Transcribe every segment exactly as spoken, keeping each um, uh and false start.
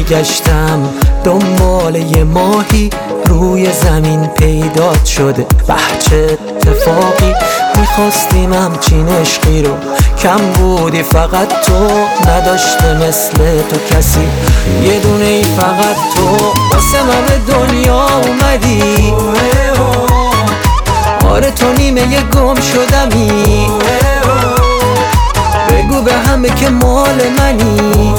میگشتم دنبال یه ماهی روی زمین پیدات شده. به چه اتفاقی میخواستیم همچین عشقی رو، کم بودی فقط تو، نداشته مثل تو کسی، یه دونه ای فقط تو. واسه من به دنیا اومدی، آره تو نیمه یه گم شدمی، بگو به همه که مال منی.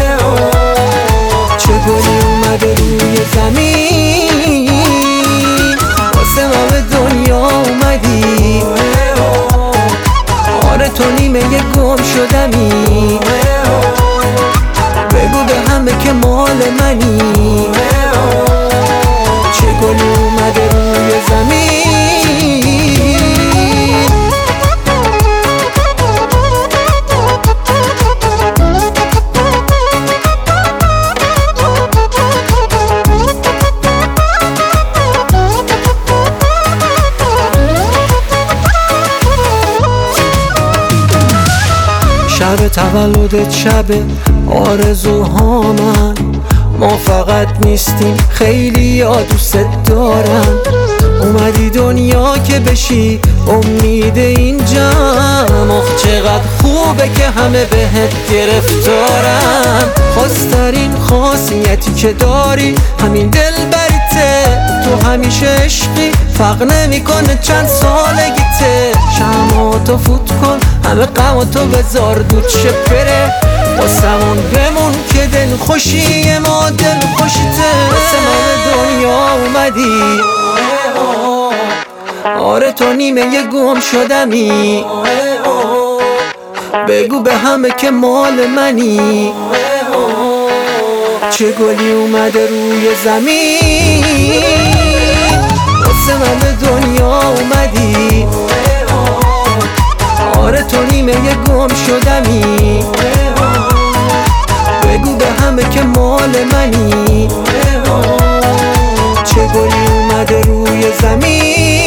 چه گلی اومده روی زمین، واسه ما به دنیا اومدی، آره تو نیمه یه گم شدمی، بگو به همه که مال منی. چه گلی اومده روی زمین. شب تولدت شب آرزوها من، ما فقط نیستیم خیلی یا دوست دارم. اومدی دنیا که بشی امید این جمع، آخ چقدر خوبه که همه بهت گرفتارم. خواسترین خاصیتی که داری همین دلبریته، تو همیشه عشقی فرق نمیکنه چند سالگیته. شمعاتو فوت کن همه غماتو بذار دود شه بره، واسمون بمون که دل خوشی ما دل خوشیته. واسه من دنیا اومدی، آره تو نیمه یه گم شدمی، بگو به همه که مال منی. چه گلی اومده روی زمین، واسه من به دنیا اومدی، آره تو نیمه یه گم شدمی، بگو به همه که مال منی. چه گلی اومده روی زمین.